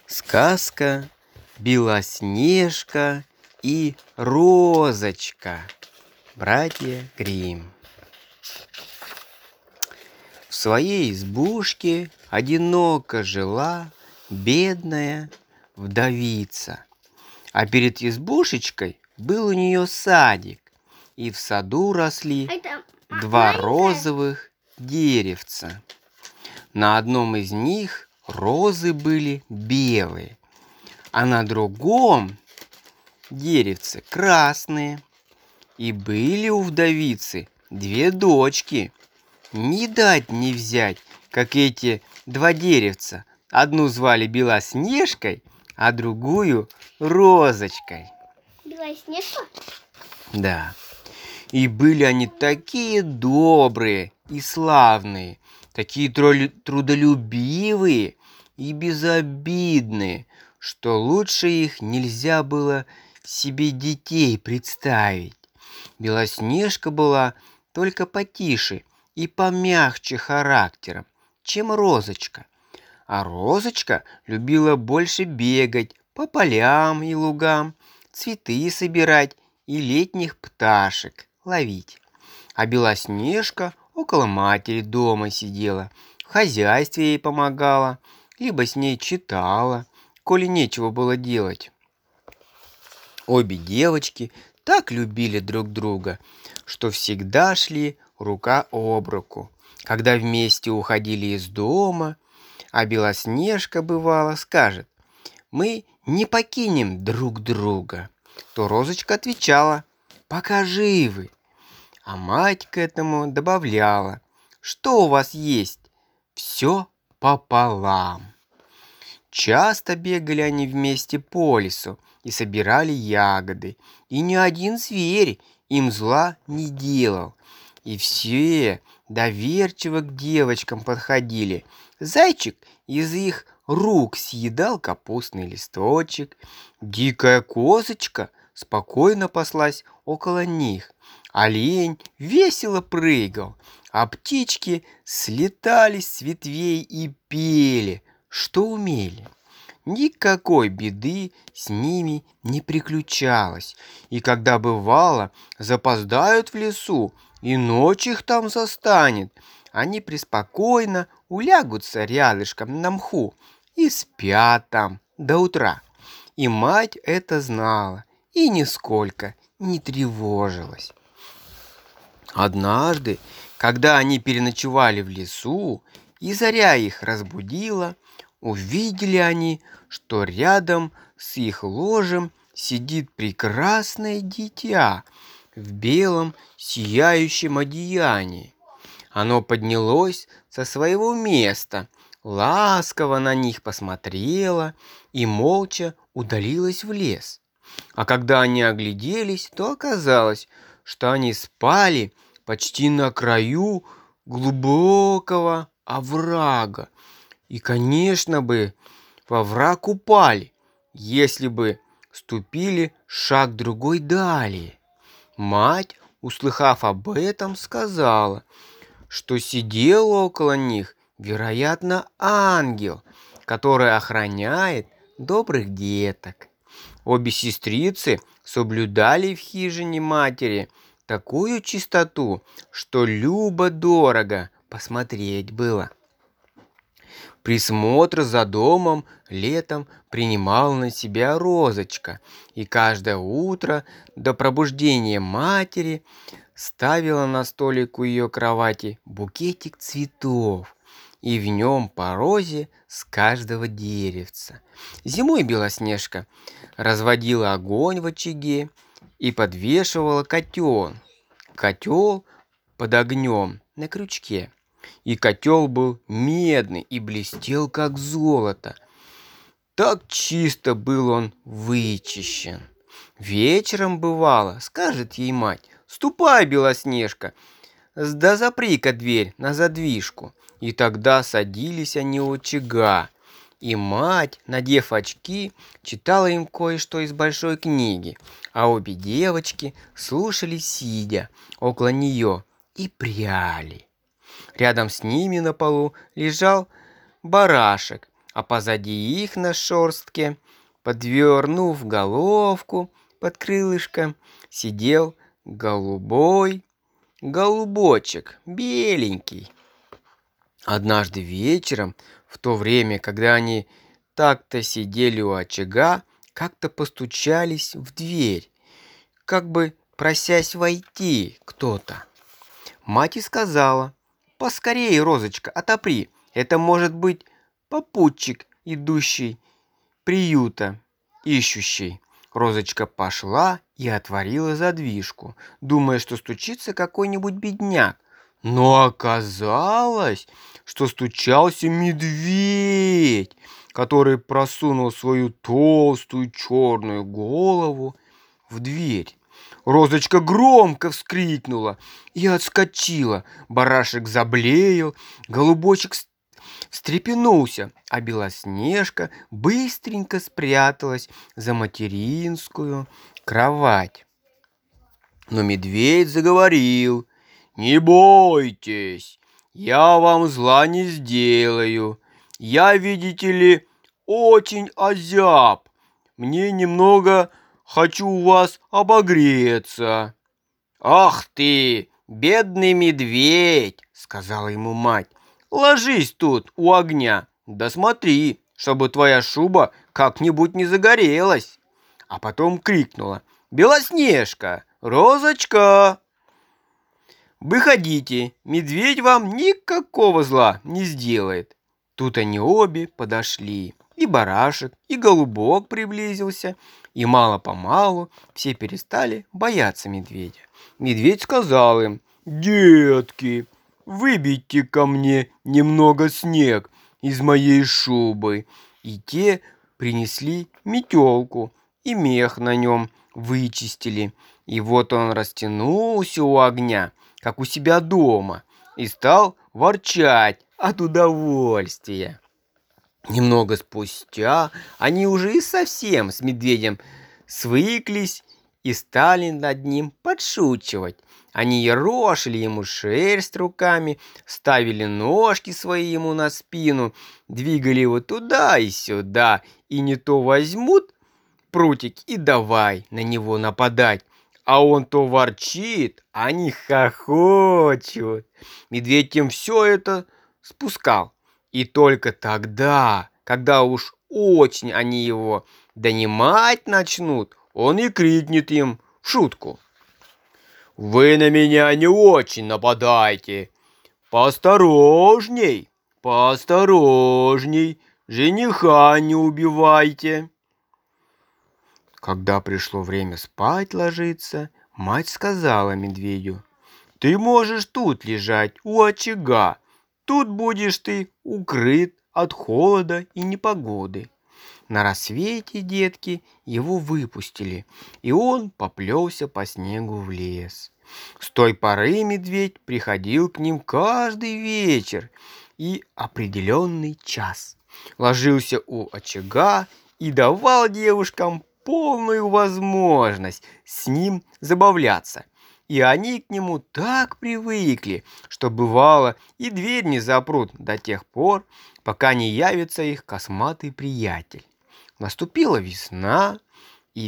Сказка «Белоснежка и Розочка». Братья Гримм. В своей избушке одиноко жила бедная вдовица. А перед избушечкой был у нее садик, и в саду росли два розовых деревца. На одном из них розы были белые, а на другом деревце красные. И были у вдовицы две дочки, ни дать ни взять, как эти два деревца. Одну звали Белоснежкой, а другую Розочкой. Белоснежка? Да. И были они такие добрые и славные, такие трудолюбивые и безобидные, что лучше их нельзя было себе детей представить. Белоснежка была только потише и помягче характером, чем Розочка. А Розочка любила больше бегать по полям и лугам, цветы собирать и летних пташек ловить. А Белоснежка около матери дома сидела, в хозяйстве ей помогала, либо с ней читала, коли нечего было делать. Обе девочки так любили друг друга, что всегда шли рука об руку, когда вместе уходили из дома. А Белоснежка, бывало, скажет: «Мы не покинем друг друга», то Розочка отвечала: «Пока живы». А мать к этому добавляла: «Что у вас есть? Все пополам». Часто бегали они вместе по лесу и собирали ягоды, и ни один зверь им зла не делал. И все доверчиво к девочкам подходили. Зайчик из их рук съедал капустный листочек, дикая козочка спокойно паслась около них, олень весело прыгал, а птички слетались с ветвей и пели, что умели. Никакой беды с ними не приключалось, и когда бывало запоздают в лесу, и ночь их там застанет, они преспокойно улягутся рядышком на мху и спят там до утра. И мать это знала и нисколько не тревожилась. Однажды, когда они переночевали в лесу, и заря их разбудила, увидели они, что рядом с их ложем сидит прекрасное дитя в белом сияющем одеянии. Оно поднялось со своего места, ласково на них посмотрело и молча удалилось в лес. А когда они огляделись, то оказалось, что они спали почти на краю глубокого оврага. И, конечно бы, во овраг упали, если бы ступили шаг другой далее. Мать, услыхав об этом, сказала, что сидел около них, вероятно, ангел, который охраняет добрых деток. Обе сестрицы соблюдали в хижине матери такую чистоту, что любо-дорого посмотреть было. Присмотр за домом летом принимала на себя Розочка, и каждое утро до пробуждения матери ставила на столик у ее кровати букетик цветов, и в нем по розе с каждого деревца. Зимой Белоснежка разводила огонь в очаге и подвешивала котел под огнем на крючке. И котел был медный и блестел, как золото. Так чисто был он вычищен. Вечером, бывало, скажет ей мать: «Ступай, Белоснежка, да запри-ка дверь на задвижку». И тогда садились они у очага, и мать, надев очки, читала им кое-что из большой книги, а обе девочки слушали, сидя около нее, и пряли. Рядом с ними на полу лежал барашек, а позади их на шерстке, подвернув головку под крылышко, сидел голубой голубочек, беленький. Однажды вечером, в то время, когда они так-то сидели у очага, как-то постучались в дверь, как бы просясь войти кто-то. Мать и сказала: «Поскорее, Розочка, отопри, это может быть попутчик, идущий приюта, ищущий». Розочка пошла и отворила задвижку, думая, что стучится какой-нибудь бедняк. Но оказалось, что стучался медведь, который просунул свою толстую черную голову в дверь. Розочка громко вскрикнула и отскочила. Барашек заблеял, голубочек встрепенулся, а Белоснежка быстренько спряталась за материнскую кровать. Но медведь заговорил: «Не бойтесь, я вам зла не сделаю. Я, видите ли, очень озяб. Мне немного хочу у вас обогреться». «Ах ты, бедный медведь!» — сказала ему мать. «Ложись тут у огня, да смотри, чтобы твоя шуба как-нибудь не загорелась». А потом крикнула: «Белоснежка! Розочка! Выходите, медведь вам никакого зла не сделает». Тут они обе подошли. И барашек, и голубок приблизился, и мало-помалу все перестали бояться медведя. Медведь сказал им: «Детки, выбейте ко мне немного снег из моей шубы». И те принесли метелку, и мех на нем вычистили. И вот он растянулся у огня, как у себя дома, и стал ворчать от удовольствия. Немного спустя они уже и совсем с медведем свыклись и стали над ним подшучивать. Они ерошили ему шерсть руками, ставили ножки свои ему на спину, двигали его туда и сюда, и не то возьмут прутик и давай на него нападать, а он то ворчит, а они хохочут. Медведь им все это спускал. И только тогда, когда уж очень они его донимать начнут, он и крикнет им в шутку: «Вы на меня не очень нападайте. Поосторожней, поосторожней, жениха не убивайте». Когда пришло время спать ложиться, мать сказала медведю: «Ты можешь тут лежать у очага. Тут будешь ты укрыт от холода и непогоды». На рассвете детки его выпустили, и он поплелся по снегу в лес. С той поры медведь приходил к ним каждый вечер и определенный час, ложился у очага и давал девушкам полную возможность с ним забавляться. И они к нему так привыкли, что бывало и дверь не запрут до тех пор, пока не явится их косматый приятель. Наступила весна, и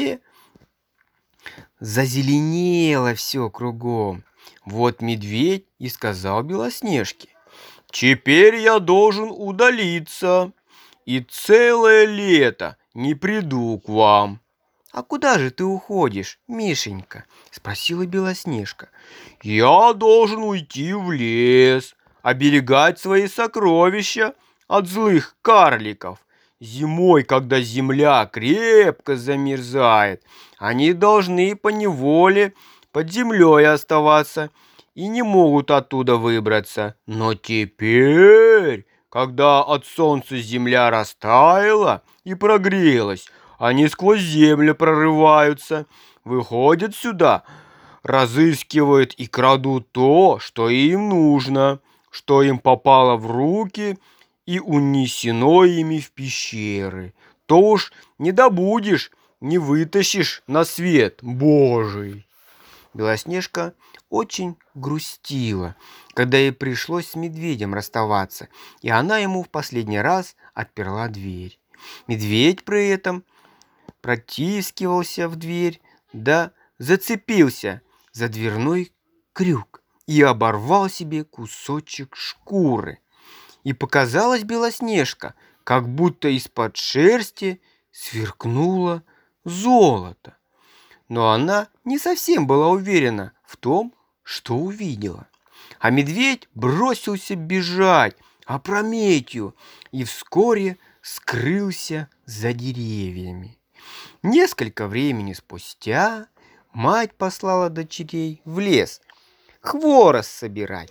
зазеленело все кругом. Вот медведь и сказал Белоснежке: «Теперь я должен удалиться, и целое лето не приду к вам». «А куда же ты уходишь, Мишенька?» — спросила Белоснежка. «Я должен уйти в лес, оберегать свои сокровища от злых карликов. Зимой, когда земля крепко замерзает, они должны поневоле под землей оставаться и не могут оттуда выбраться. Но теперь, когда от солнца земля растаяла и прогрелась, они сквозь землю прорываются, выходят сюда, разыскивают и крадут то, что им нужно, что им попало в руки и унесено ими в пещеры. То уж не добудешь, не вытащишь на свет Божий». Белоснежка очень грустила, когда ей пришлось с медведем расставаться, и она ему в последний раз отперла дверь. Медведь при этом протискивался в дверь, да зацепился за дверной крюк и оборвал себе кусочек шкуры. И показалась Белоснежка, как будто из-под шерсти сверкнуло золото. Но она не совсем была уверена в том, что увидела. А медведь бросился бежать опрометью и вскоре скрылся за деревьями. Несколько времени спустя мать послала дочерей в лес хворост собирать.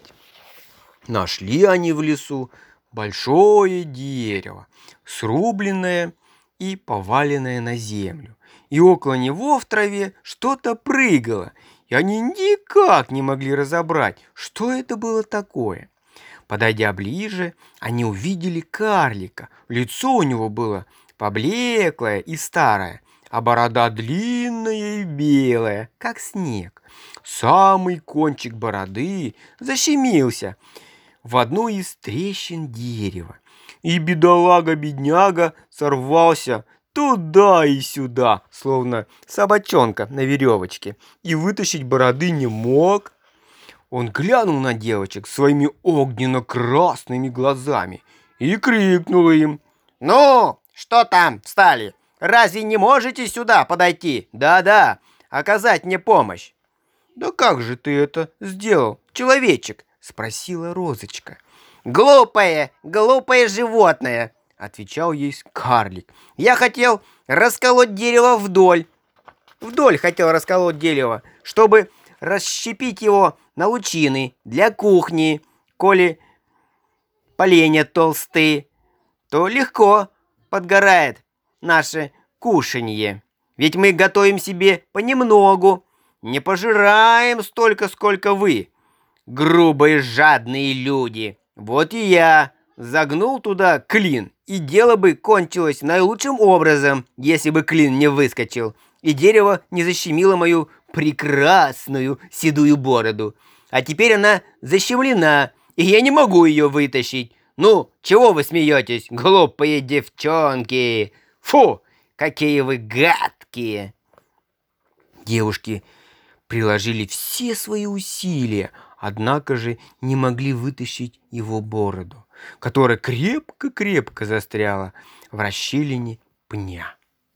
Нашли они в лесу большое дерево, срубленное и поваленное на землю. И около него в траве что-то прыгало, и они никак не могли разобрать, что это было такое. Подойдя ближе, они увидели карлика. Лицо у него было поблеклое и старое, а борода длинная и белая, как снег. Самый кончик бороды защемился в одну из трещин дерева, и бедолага-бедняга сорвался туда и сюда, словно собачонка на веревочке, и вытащить бороды не мог. Он глянул на девочек своими огненно-красными глазами и крикнул им: «Ну, что там встали? Разве не можете сюда подойти? Да-да, оказать мне помощь!» «Да как же ты это сделал, человечек?» — спросила Розочка. «Глупое, глупое животное!» — отвечал ей карлик. «Я хотел расколоть дерево вдоль. Вдоль хотел расколоть дерево, чтобы расщепить его на лучины для кухни. Коли поленья толстые, то легко подгорает наше кушанье. Ведь мы готовим себе понемногу, не пожираем столько, сколько вы, грубые жадные люди. Вот и я загнул туда клин, и дело бы кончилось наилучшим образом, если бы клин не выскочил, и дерево не защемило мою прекрасную седую бороду. А теперь она защемлена, и я не могу ее вытащить. Ну, чего вы смеетесь, глупые девчонки? Фу, какие вы гадкие!» Девушки приложили все свои усилия, однако же не могли вытащить его бороду, которая крепко-крепко застряла в расщелине пня.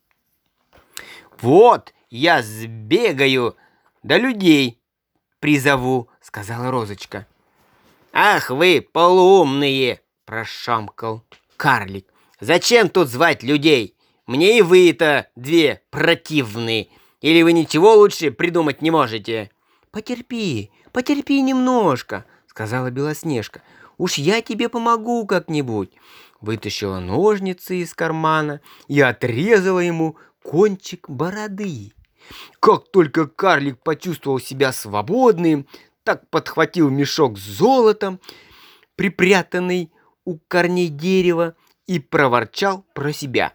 «Вот я сбегаю, да людей призову», — сказала Розочка. «Ах вы, полуумные!» — прошамкал карлик. «Зачем тут звать людей? Мне и вы-то две противные. Или вы ничего лучше придумать не можете?» «Потерпи, потерпи немножко», — сказала Белоснежка. «Уж я тебе помогу как-нибудь». Вытащила ножницы из кармана и отрезала ему кончик бороды. Как только карлик почувствовал себя свободным, так подхватил мешок с золотом, припрятанный у корней дерева, и проворчал про себя: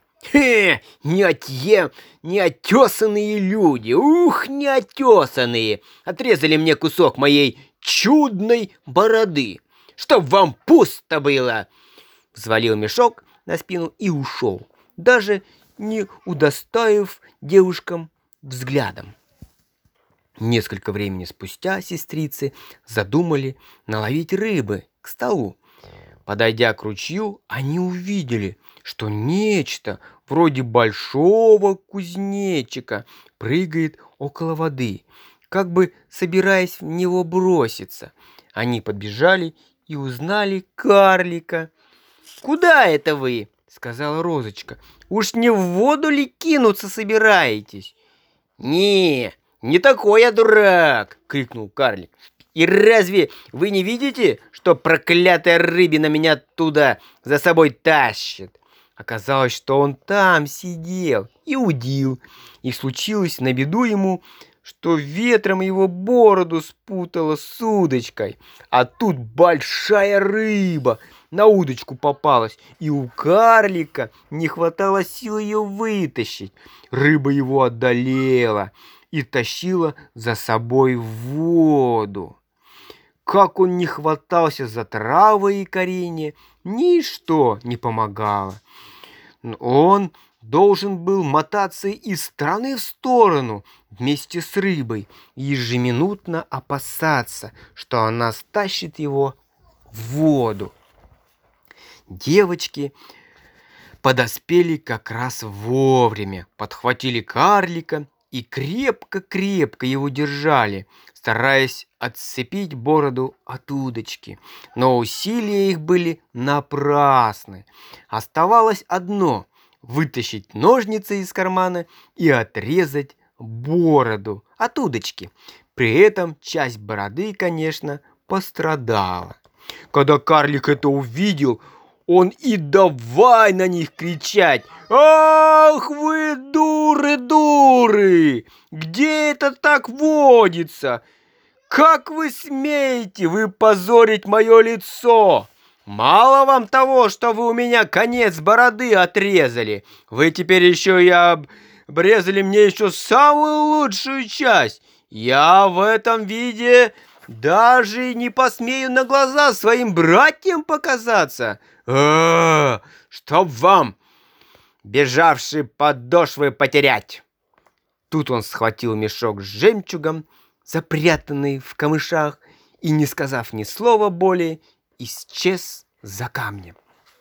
неотесанные люди, ух, неотесанные, отрезали мне кусок моей чудной бороды, чтоб вам пусто было!» Взвалил мешок на спину и ушел, даже не удостоив девушкам взглядом. Несколько времени спустя сестрицы задумали наловить рыбы к столу. Подойдя к ручью, они увидели, что нечто вроде большого кузнечика прыгает около воды, как бы собираясь в него броситься. Они подбежали и узнали карлика. «Куда это вы?» — сказала Розочка. «Уж не в воду ли кинуться собираетесь?» Не такой я дурак!» — крикнул карлик. «И разве вы не видите, что проклятая рыбина меня туда за собой тащит?» Оказалось, что он там сидел и удил, и случилось на беду ему, что ветром его бороду спутало с удочкой, а тут большая рыба на удочку попалась, и у карлика не хватало сил ее вытащить. Рыба его одолела и тащила за собой в воду. как он не хватался за травы и коренья, ничто не помогало. Он должен был мотаться из стороны в сторону вместе с рыбой и ежеминутно опасаться, что она стащит его в воду. Девочки подоспели как раз вовремя, подхватили карлика и крепко-крепко его держали, стараясь отцепить бороду от удочки. Но усилия их были напрасны. Оставалось одно — вытащить ножницы из кармана и отрезать бороду от удочки. При этом часть бороды, конечно, пострадала. Когда карлик это увидел, он и давай на них кричать: «Ах вы, дуры, дуры! Где это так водится? Как вы смеете, вы позорить мое лицо? Мало вам того, что вы у меня конец бороды отрезали, вы теперь еще и обрезали мне еще самую лучшую часть. Я в этом виде даже не посмею на глаза своим братьям показаться. Чтоб вам, бежавшие подошвы, потерять!» Тут он схватил мешок с жемчугом, запрятанный в камышах, и, не сказав ни слова более, исчез за камнем.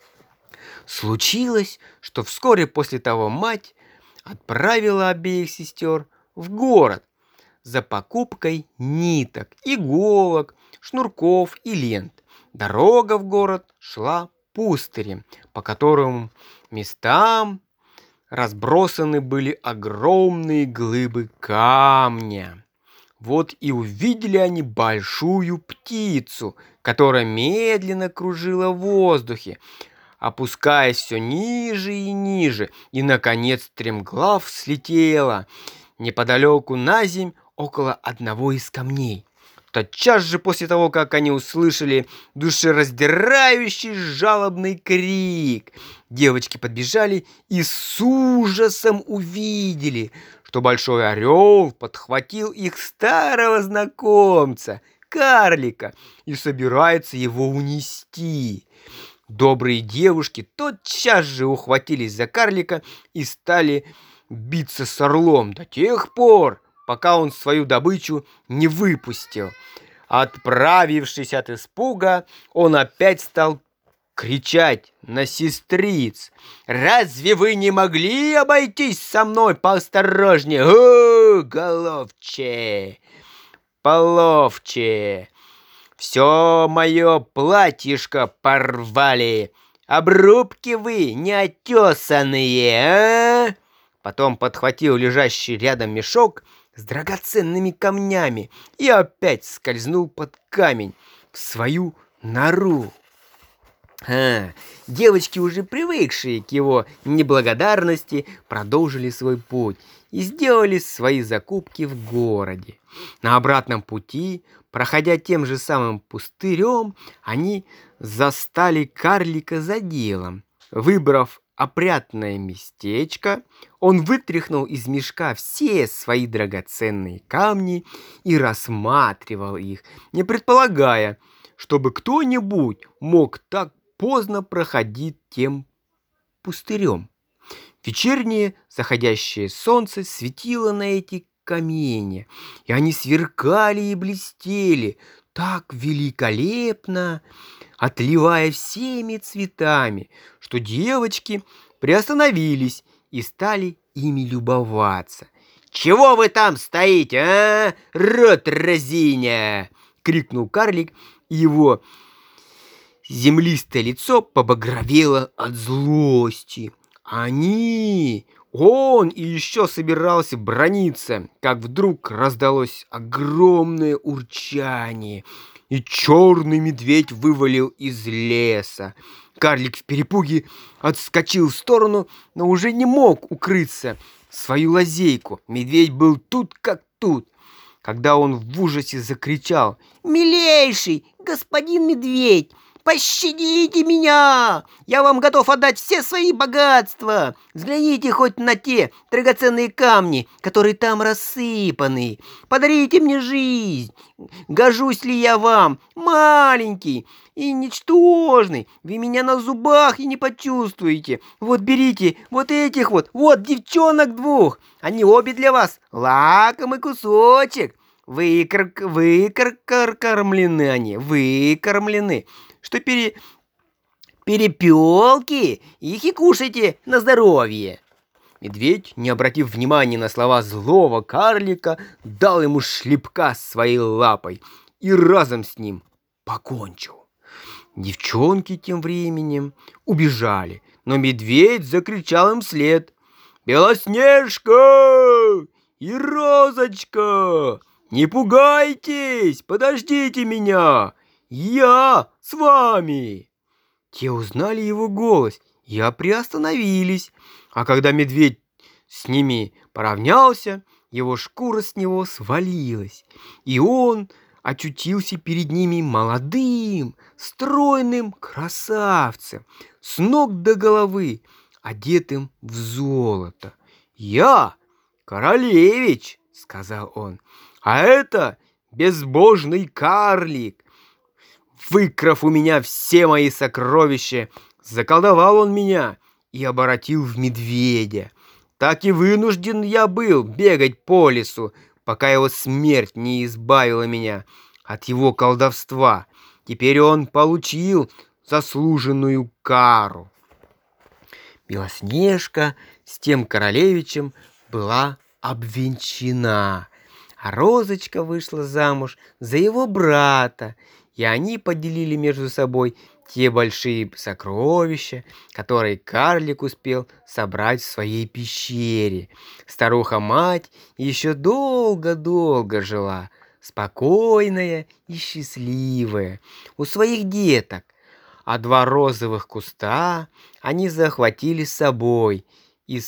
Случилось, что вскоре после того мать отправила обеих сестер в город за покупкой ниток, иголок, шнурков и лент. Дорога в город шла пустырем, по которым местам разбросаны были огромные глыбы камня. Вот и увидели они большую птицу, которая медленно кружила в воздухе, опускаясь все ниже и ниже, и, наконец, стремглав слетела неподалеку на земь около одного из камней. Тотчас же после того, как они услышали душераздирающий жалобный крик, девочки подбежали и с ужасом увидели, что большой орел подхватил их старого знакомца, карлика, и собирается его унести. Добрые девушки тотчас же ухватились за карлика и стали биться с орлом до тех пор, пока он свою добычу не выпустил. Отправившись от испуга, он опять стал кричать на сестриц: «Разве вы не могли обойтись со мной поосторожнее? О, головче, половче! Все мое платьишко порвали! Обрубки вы неотесанные, а?» Потом подхватил лежащий рядом мешок с драгоценными камнями и опять скользнул под камень в свою нору. Девочки, уже привыкшие к его неблагодарности, продолжили свой путь и сделали свои закупки в городе. На обратном пути, проходя тем же самым пустырем, они застали карлика за делом. Выбрав опрятное местечко, он вытряхнул из мешка все свои драгоценные камни и рассматривал их, не предполагая, чтобы кто-нибудь мог так поздно проходить тем пустырем. Вечернее заходящее солнце светило на эти камни, и они сверкали и блестели так великолепно, отливая всеми цветами, что девочки приостановились и стали ими любоваться. «Чего вы там стоите, а? Рот разиня!» — крикнул карлик, и его землистое лицо побагровело от злости. Он и еще собирался браниться, как вдруг раздалось огромное урчание, и черный медведь вывалил из леса. Карлик в перепуге отскочил в сторону, но уже не мог укрыться в свою лазейку. Медведь был тут как тут. Когда он в ужасе закричал: «Милейший господин медведь, Пощадите меня! Я вам готов отдать все свои богатства! Взгляните хоть на те драгоценные камни, которые там рассыпаны. Подарите мне жизнь! Гожусь ли я вам, маленький и ничтожный? Вы меня на зубах и не почувствуете. Вот берите вот этих вот девчонок двух. Они обе для вас лакомый кусочек. Выкормлены они, выкормлены. Что перепелки, их и кушайте на здоровье. Медведь, не обратив внимания на слова злого карлика, дал ему шлепка своей лапой и разом с ним покончил. Девчонки тем временем убежали, но медведь закричал им вслед: «Белоснежка и Розочка, не пугайтесь, подождите меня, я с вами!» Те узнали его голос и приостановились, а когда медведь с ними поравнялся, его шкура с него свалилась, и он очутился перед ними молодым, стройным красавцем, с ног до головы, одетым в золото. «Я королевич», — сказал он, — «а это безбожный карлик. Выкрав у меня все мои сокровища, заколдовал он меня и обратил в медведя. Так и вынужден я был бегать по лесу, пока его смерть не избавила меня от его колдовства. Теперь он получил заслуженную кару». Белоснежка с тем королевичем была обвенчана, а Розочка вышла замуж за его брата, и они поделили между собой те большие сокровища, которые карлик успел собрать в своей пещере. Старуха-мать еще долго-долго жила, спокойная и счастливая, у своих деток, а 2 розовых куста они захватили с собой из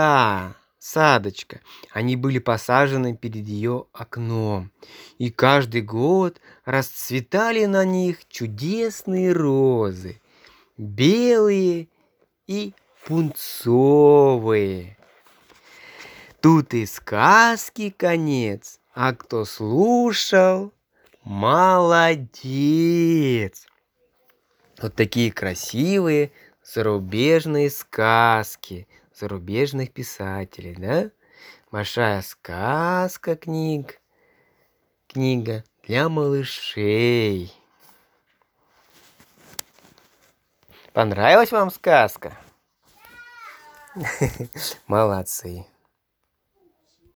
садочка. Они были посажены перед ее окном, и каждый год расцветали на них чудесные розы, белые и пунцовые. Тут и сказки конец, а кто слушал, молодец. Вот такие красивые зарубежные сказки зарубежных писателей, да? Большая сказка, книга для малышей. Понравилась вам сказка? Молодцы.